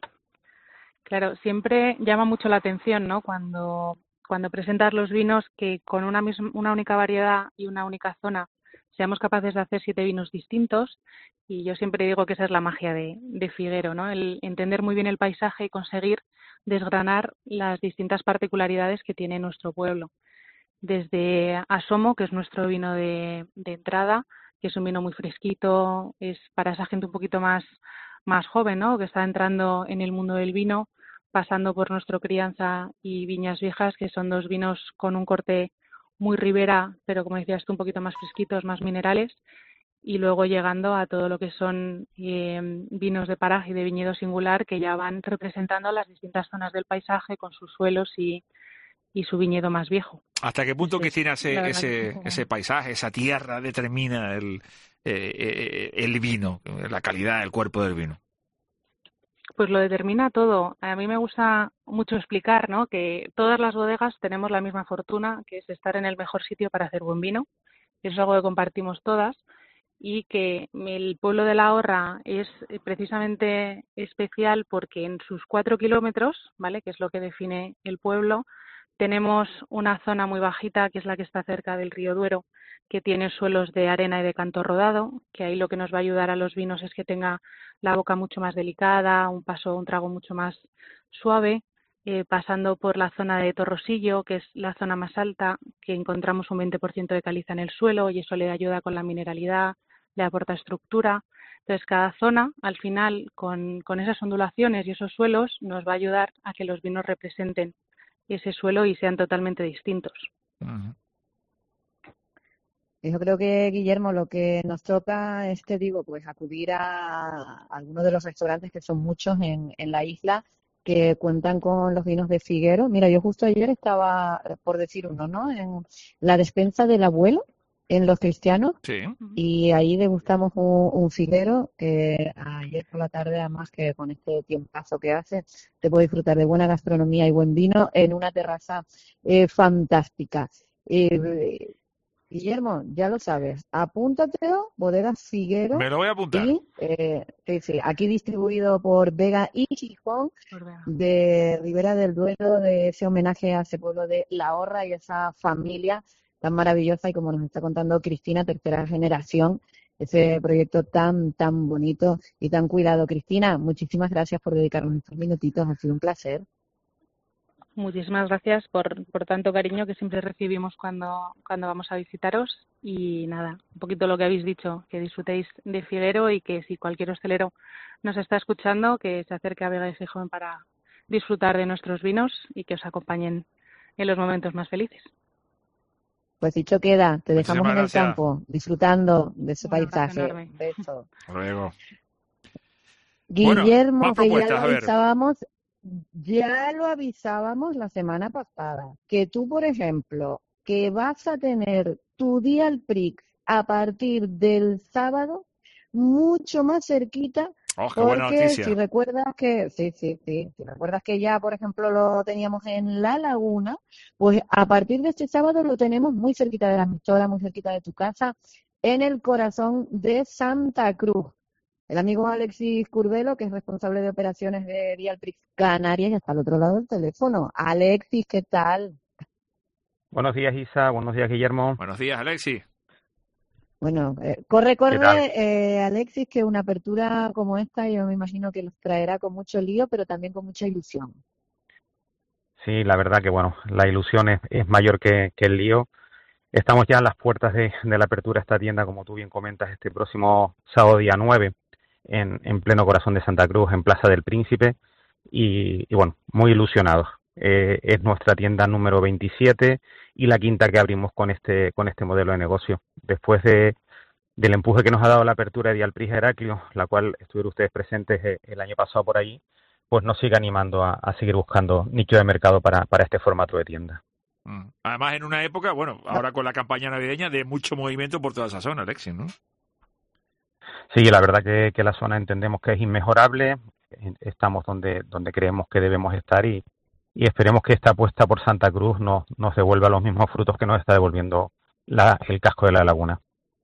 Claro, siempre llama mucho la atención, ¿no?, cuando presentas los vinos, que con una única variedad y una única zona seamos capaces de hacer 7 vinos distintos, y yo siempre digo que esa es la magia de Figuero, ¿no?, el entender muy bien el paisaje y conseguir desgranar las distintas particularidades que tiene nuestro pueblo. Desde Asomo, que es nuestro vino de entrada, que es un vino muy fresquito, es para esa gente un poquito más joven, ¿no?, que está entrando en el mundo del vino, pasando por nuestro Crianza y Viñas Viejas, que son 2 vinos con un corte muy ribera, pero como decías tú, un poquito más fresquitos, más minerales, y luego llegando a todo lo que son vinos de paraje y de viñedo singular, que ya van representando las distintas zonas del paisaje con sus suelos y su viñedo más viejo. ¿Hasta qué punto, Cristina, ese que paisaje, esa tierra determina el vino, la calidad del cuerpo del vino? Pues lo determina todo. A mí me gusta mucho explicar, ¿no?, que todas las bodegas tenemos la misma fortuna, que es estar en el mejor sitio para hacer buen vino. Eso es algo que compartimos todas, y que el pueblo de La Horra es precisamente especial porque en sus 4 kilómetros, ¿vale?, que es lo que define el pueblo, tenemos una zona muy bajita, que es la que está cerca del río Duero, que tiene suelos de arena y de canto rodado, que ahí lo que nos va a ayudar a los vinos es que tenga la boca mucho más delicada, un trago mucho más suave, pasando por la zona de Torrosillo, que es la zona más alta, que encontramos un 20% de caliza en el suelo y eso le ayuda con la mineralidad, le aporta estructura. Entonces, cada zona, al final, con esas ondulaciones y esos suelos, nos va a ayudar a que los vinos representen ese suelo y sean totalmente distintos. Uh-huh. Yo creo que, Guillermo, lo que nos toca es, te digo, pues acudir a algunos de los restaurantes, que son muchos en la isla, que cuentan con los vinos de Figuero. Mira, yo justo ayer estaba, por decir uno, ¿no?, en la despensa del abuelo, en Los Cristianos, Sí. y ahí degustamos un Figuero. Ayer por la tarde, además, que con este tiempazo que hace, te puedes disfrutar de buena gastronomía y buen vino en una terraza fantástica. Guillermo, ya lo sabes, apúntatelo, Bodegas Figuero. Me lo voy a apuntar. Y, sí, aquí distribuido por Vega y Gijón, de Ribera del Duero, de ese homenaje a ese pueblo de La Horra y esa familia tan maravillosa, y como nos está contando Cristina, tercera generación, ese proyecto tan bonito y tan cuidado. Cristina, muchísimas gracias por dedicarnos estos minutitos, ha sido un placer. Muchísimas gracias por tanto cariño que siempre recibimos cuando vamos a visitaros. Y nada, un poquito lo que habéis dicho, que disfrutéis de Figuero, y que si cualquier hostelero nos está escuchando, que se acerque a Vega y Gijón para disfrutar de nuestros vinos y que os acompañen en los momentos más felices. Pues dicho queda, te Muchísimas dejamos en gracias. el campo, disfrutando de ese Un abrazo paisaje. enorme. Beso. Hasta luego. Guillermo, Bueno, más que propuestas, a ver. ya lo avisábamos la semana pasada, que tú, por ejemplo, que vas a tener tu Dial Prix a partir del sábado, mucho más cerquita. Oh, qué buena Porque noticia. si recuerdas que, si recuerdas que ya, por ejemplo, lo teníamos en La Laguna, pues a partir de este sábado lo tenemos muy cerquita de la emisora, muy cerquita de tu casa, en el corazón de Santa Cruz. El amigo Alexis Curvelo, que es responsable de operaciones de Dial Prix Canarias, ya está al otro lado del teléfono. Alexis, ¿qué tal? Buenos días, Isa. Buenos días, Guillermo. Buenos días, Alexis. Bueno, ¿Qué corre, tal? Alexis, que una apertura como esta yo me imagino que los traerá con mucho lío, pero también con mucha ilusión. Sí, la verdad que, bueno, la ilusión es mayor que el lío. Estamos ya en las puertas de la apertura de esta tienda, como tú bien comentas, este próximo sábado día 9, en pleno corazón de Santa Cruz, en Plaza del Príncipe. Y bueno, muy ilusionados. Es nuestra tienda número 27 y la quinta que abrimos con este modelo de negocio. Después del empuje que nos ha dado la apertura de Dial Prix Heraclio, la cual estuvieron ustedes presentes el año pasado por allí, pues nos sigue animando a seguir buscando nicho de mercado para este formato de tienda. Además, en una época, bueno, ahora con la campaña navideña, de mucho movimiento por toda esa zona, Alexis, ¿no? Sí, la verdad que la zona entendemos que es inmejorable. Estamos donde creemos que debemos estar y esperemos que esta apuesta por Santa Cruz nos devuelva los mismos frutos que nos está devolviendo el casco de la laguna.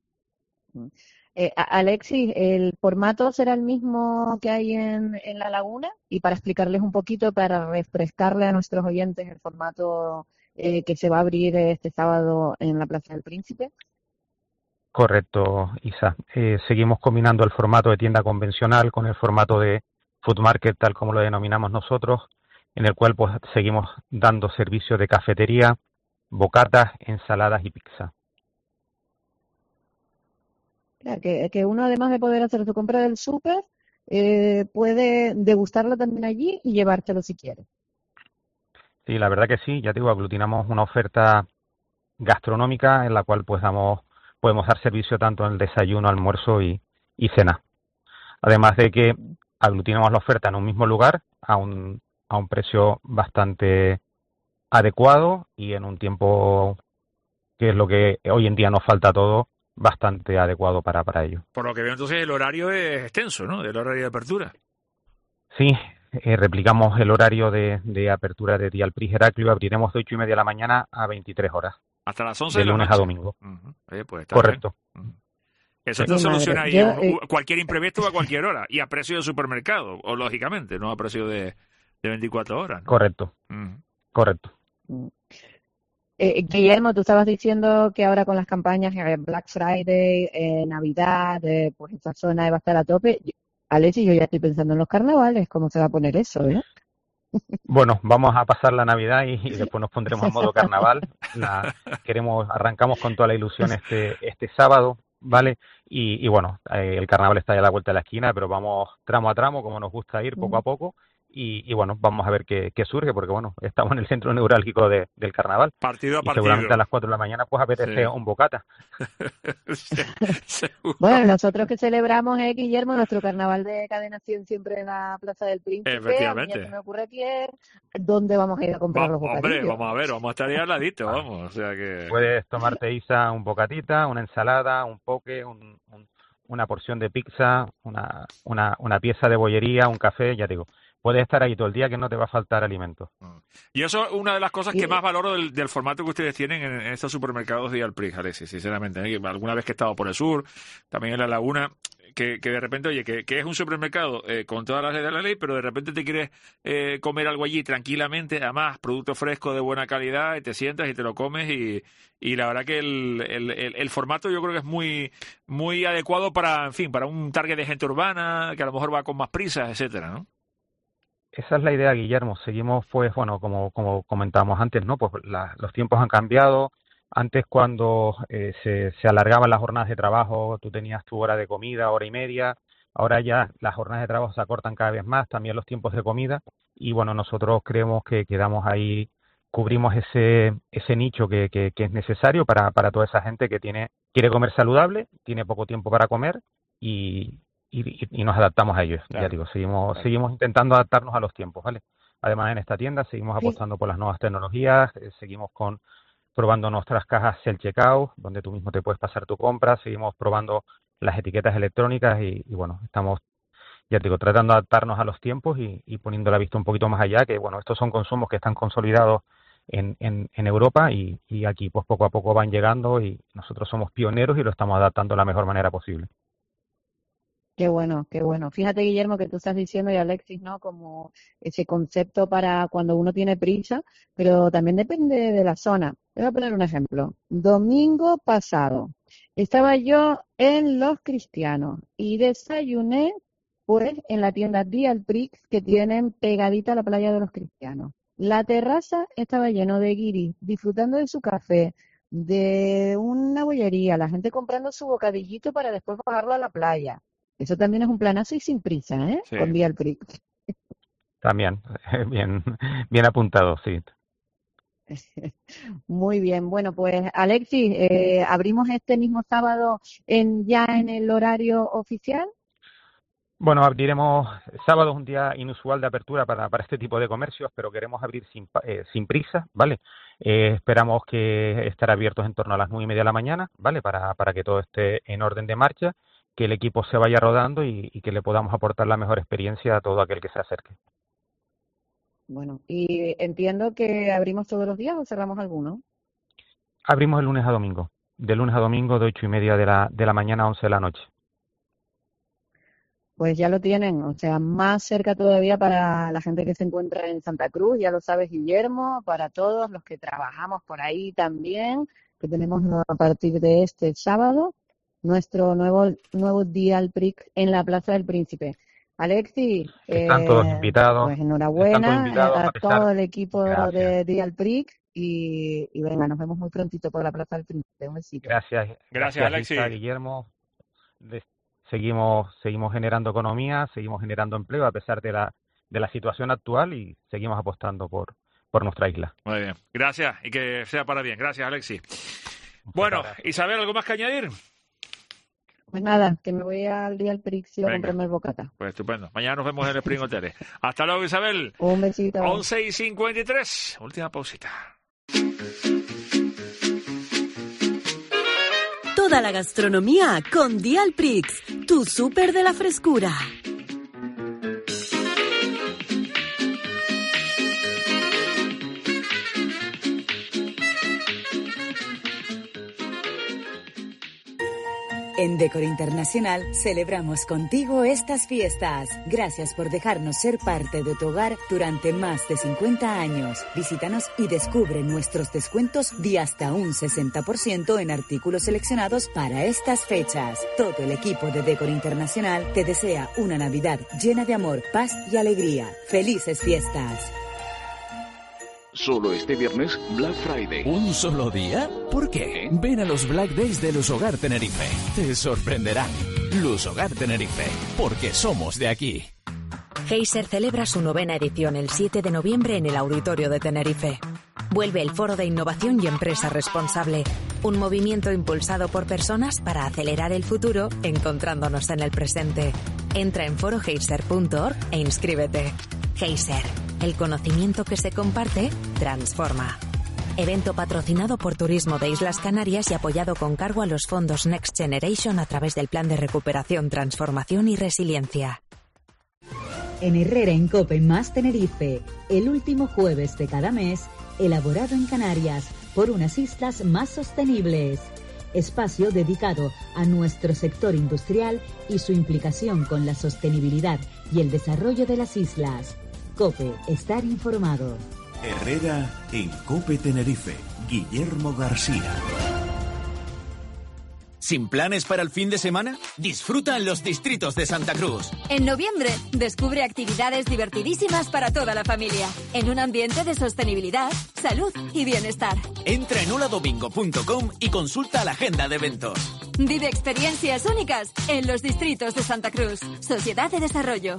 Alexis, ¿el formato será el mismo que hay en La Laguna? Y para explicarles un poquito, para refrescarle a nuestros oyentes el formato que se va a abrir este sábado en la Plaza del Príncipe. Correcto, Isa. Seguimos combinando el formato de tienda convencional con el formato de food market, tal como lo denominamos nosotros, en el cual pues seguimos dando servicios de cafetería, bocatas, ensaladas y pizza. Que uno, además de poder hacer su compra del súper, puede degustarlo también allí y llevártelo si quiere. Sí, la verdad que sí. Ya te digo, aglutinamos una oferta gastronómica en la cual pues podemos dar servicio tanto en el desayuno, almuerzo y cena. Además de que aglutinamos la oferta en un mismo lugar a un precio bastante adecuado y en un tiempo que es lo que hoy en día nos falta a todos, bastante adecuado para ello. Por lo que veo, entonces, el horario es extenso, ¿no? El horario de apertura. Sí, replicamos el horario de apertura de Dial Prix Heraclio. Abriremos de 8:30 de la mañana a 23 horas. Hasta las 11 de de la lunes noche. a domingo. Pues está correcto. Bien. Eso no soluciona ahí cualquier imprevisto a cualquier hora y a precio de supermercado, o lógicamente, no a precio de 24 horas, ¿no? Correcto. Correcto. Guillermo, tú estabas diciendo que ahora con las campañas Black Friday, Navidad, pues esa zona va a estar a tope. Alexis, yo ya estoy pensando en los carnavales, ¿cómo se va a poner eso, Bueno, vamos a pasar la Navidad y después nos pondremos en modo carnaval. Arrancamos con toda la ilusión este sábado, ¿vale? Y bueno, el carnaval está ya a la vuelta de la esquina, pero vamos tramo a tramo, como nos gusta ir, poco a poco, y bueno, vamos a ver qué surge, porque bueno, estamos en el centro neurálgico del carnaval. Partido a partido. Seguramente a las 4 de la mañana pues apetece un bocata. Bueno, nosotros que celebramos, Guillermo, nuestro carnaval de Cadena 100 siempre en la Plaza del Príncipe. Efectivamente. A mí ya se me ocurre aquí dónde vamos a ir a comprar los bocadillos. Hombre, vamos a ver, vamos a estar ahí al ladito, vamos. O sea que... Puedes tomarte, Isa, un bocatita, una ensalada, un poke, una porción de pizza, una pieza de bollería, un café, ya te digo. Puedes estar ahí todo el día que no te va a faltar alimento. Y eso es una de las cosas que más valoro del formato que ustedes tienen en estos supermercados de Alprix, Alexis, sinceramente. Alguna vez que he estado por el sur, también en La Laguna, que de repente, oye, que es un supermercado con todas las leyes de la ley, pero de repente te quieres comer algo allí tranquilamente, además, producto fresco de buena calidad, y te sientas y te lo comes, y la verdad que el formato yo creo que es muy, muy adecuado para un target de gente urbana, que a lo mejor va con más prisas, etcétera, ¿no? Esa es la idea, Guillermo. Seguimos, pues, bueno, como comentábamos antes, ¿no? Pues los tiempos han cambiado. Antes, cuando se alargaban las jornadas de trabajo, tú tenías tu hora de comida, hora y media. Ahora ya las jornadas de trabajo se acortan cada vez más, también los tiempos de comida. Y bueno, nosotros creemos que quedamos ahí, cubrimos ese nicho que es necesario para toda esa gente que quiere comer saludable, tiene poco tiempo para comer y nos adaptamos a ellos. Claro. Ya digo, seguimos intentando adaptarnos a los tiempos, ¿vale? Además, en esta tienda seguimos apostando por las nuevas tecnologías, seguimos probando nuestras cajas self-checkout, donde tú mismo te puedes pasar tu compra, seguimos probando las etiquetas electrónicas y bueno, estamos, ya te digo, tratando de adaptarnos a los tiempos y poniendo la vista un poquito más allá, que bueno, estos son consumos que están consolidados en Europa y aquí pues poco a poco van llegando y nosotros somos pioneros y lo estamos adaptando de la mejor manera posible. Qué bueno, qué bueno. Fíjate, Guillermo, que tú estás diciendo, y Alexis, ¿no? Como ese concepto para cuando uno tiene prisa, pero también depende de la zona. Te voy a poner un ejemplo. Domingo pasado estaba yo en Los Cristianos y desayuné, pues, en la tienda Alprix que tienen pegadita a la playa de Los Cristianos. La terraza estaba lleno de guiris, disfrutando de su café, de una bollería, la gente comprando su bocadillito para después bajarlo a la playa. Eso también es un planazo y sin prisa, ¿eh? Sí. Con Alprix. También, bien apuntado, sí. Muy bien. Bueno, pues, Alexis, ¿abrimos este mismo sábado ya en el horario oficial? Bueno, abriremos sábado, es un día inusual de apertura para este tipo de comercios, pero queremos abrir sin prisa, ¿vale? Esperamos que estar abiertos en torno a las 9:30 de la mañana, ¿vale? Para que todo esté en orden de marcha, que el equipo se vaya rodando y que le podamos aportar la mejor experiencia a todo aquel que se acerque. Bueno, y entiendo que abrimos todos los días o cerramos alguno. Abrimos de lunes a domingo de 8:30 de la mañana a 11 de la noche. Pues ya lo tienen, o sea, más cerca todavía para la gente que se encuentra en Santa Cruz, ya lo sabes, Guillermo, para todos los que trabajamos por ahí también, que tenemos a partir de este sábado nuestro nuevo día Alprix en la Plaza del Príncipe. Alexis, están todos invitados. Pues enhorabuena a todo el equipo de Alprix y venga, nos vemos muy prontito por la Plaza del Príncipe. Un besito. Gracias Alexis. Guillermo. Seguimos generando economía, seguimos generando empleo a pesar de la situación actual y seguimos apostando por nuestra isla. Muy bien, gracias y que sea para bien. Gracias, Alexis. Bueno, Isabel, ¿algo más que añadir? Pues nada, que me voy al día Alprix y a comprarme el bocata. Pues estupendo. Mañana nos vemos en el Spring Hotel. Hasta luego, Isabel. Un besito. 11:53. Última pausita. Toda la gastronomía con Alprix, tu súper de la frescura. En Decor Internacional celebramos contigo estas fiestas. Gracias por dejarnos ser parte de tu hogar durante más de 50 años. Visítanos y descubre nuestros descuentos de hasta un 60% en artículos seleccionados para estas fechas. Todo el equipo de Decor Internacional te desea una Navidad llena de amor, paz y alegría. ¡Felices fiestas! Solo este viernes, Black Friday. ¿Un solo día? ¿Por qué? Ven a los Black Days de Lusogar Tenerife. Te sorprenderán. Lusogar Tenerife, porque somos de aquí. Geyser celebra su 9ª edición el 7 de noviembre en el Auditorio de Tenerife. Vuelve el Foro de Innovación y Empresa Responsable, un movimiento impulsado por personas para acelerar el futuro encontrándonos en el presente. Entra en forogeyser.org e inscríbete. Geyser, el conocimiento que se comparte, transforma. Evento patrocinado por Turismo de Islas Canarias y apoyado con cargo a los fondos Next Generation a través del Plan de Recuperación, Transformación y Resiliencia. En Herrera en Cope más Tenerife, el último jueves de cada mes, elaborado en Canarias por unas islas más sostenibles. Espacio dedicado a nuestro sector industrial y su implicación con la sostenibilidad y el desarrollo de las islas. Cope, estar informado. Herrera en Cope Tenerife. Guillermo García. ¿Sin planes para el fin de semana? Disfruta en los distritos de Santa Cruz. En noviembre, descubre actividades divertidísimas para toda la familia, en un ambiente de sostenibilidad, salud y bienestar. Entra en holadomingo.com y consulta la agenda de eventos. Vive experiencias únicas en los distritos de Santa Cruz. Sociedad de Desarrollo.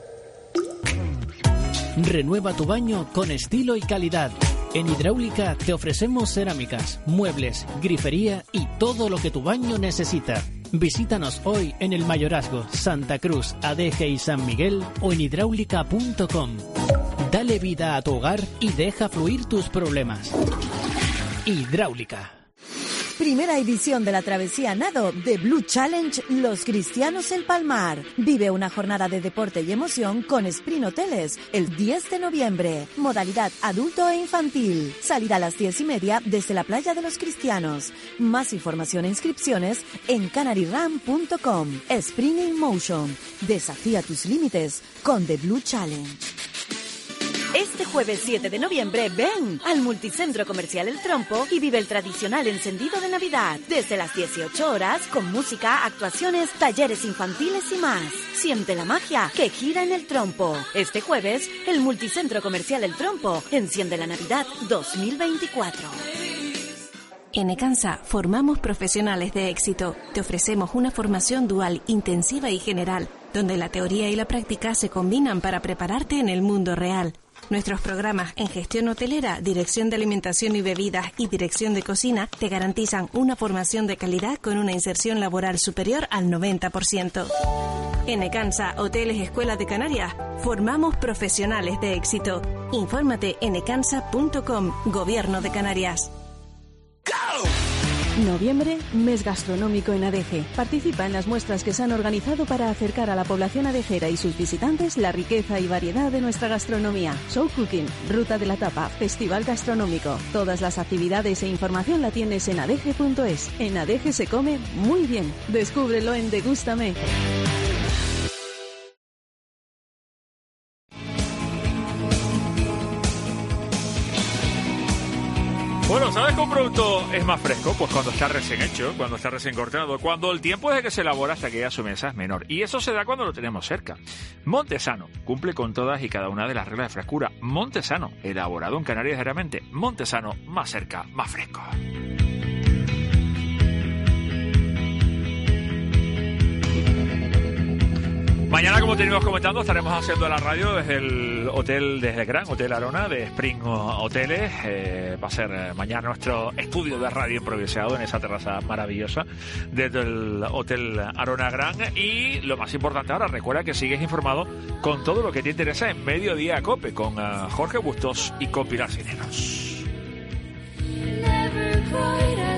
Renueva tu baño con estilo y calidad. En Hidráulica te ofrecemos cerámicas, muebles, grifería y todo lo que tu baño necesita. Visítanos hoy en el Mayorazgo, Santa Cruz, Adeje y San Miguel o en hidráulica.com. Dale vida a tu hogar y deja fluir tus problemas. Hidráulica. Primera edición de la travesía nado de Blue Challenge Los Cristianos El Palmar. Vive una jornada de deporte y emoción con Sprint Hoteles el 10 de noviembre. Modalidad adulto e infantil. Salida a las 10:30 desde la playa de Los Cristianos. Más información e inscripciones en canaryram.com. Sprint in Motion. Desafía tus límites con The Blue Challenge. Este jueves 7 de noviembre, ven al Multicentro Comercial El Trompo y vive el tradicional encendido de Navidad. Desde las 18 horas, con música, actuaciones, talleres infantiles y más. Siente la magia que gira en El Trompo. Este jueves, el Multicentro Comercial El Trompo enciende la Navidad 2024. En Ecansa formamos profesionales de éxito. Te ofrecemos una formación dual, intensiva y general, donde la teoría y la práctica se combinan para prepararte en el mundo real. Nuestros programas en gestión hotelera, dirección de alimentación y bebidas y dirección de cocina te garantizan una formación de calidad con una inserción laboral superior al 90%. En Ecansa, Hoteles Escuela de Canarias, formamos profesionales de éxito. Infórmate en ecansa.com, Gobierno de Canarias. Noviembre, mes gastronómico en Adeje. Participa en las muestras que se han organizado para acercar a la población adejera y sus visitantes la riqueza y variedad de nuestra gastronomía. Show Cooking, Ruta de la Tapa, Festival Gastronómico. Todas las actividades e información la tienes en adeje.es. En Adeje se come muy bien. Descúbrelo en Degústame. Bueno, ¿sabes que un producto es más fresco? Pues cuando está recién hecho, cuando está recién cortado, cuando el tiempo desde que se elabora hasta que llega a su mesa es menor. Y eso se da cuando lo tenemos cerca. Montesano cumple con todas y cada una de las reglas de frescura. Montesano, elaborado en Canarias diariamente. Montesano, más cerca, más fresco. Mañana, como tenemos comentando, estaremos haciendo la radio desde el hotel, desde el Gran Hotel Arona de Spring Hoteles. Va a ser mañana nuestro estudio de radio improvisado en esa terraza maravillosa desde el Hotel Arona Gran. Y lo más importante ahora, recuerda que sigues informado con todo lo que te interesa en Mediodía Cope con Jorge Bustos y con Pilar Cineros.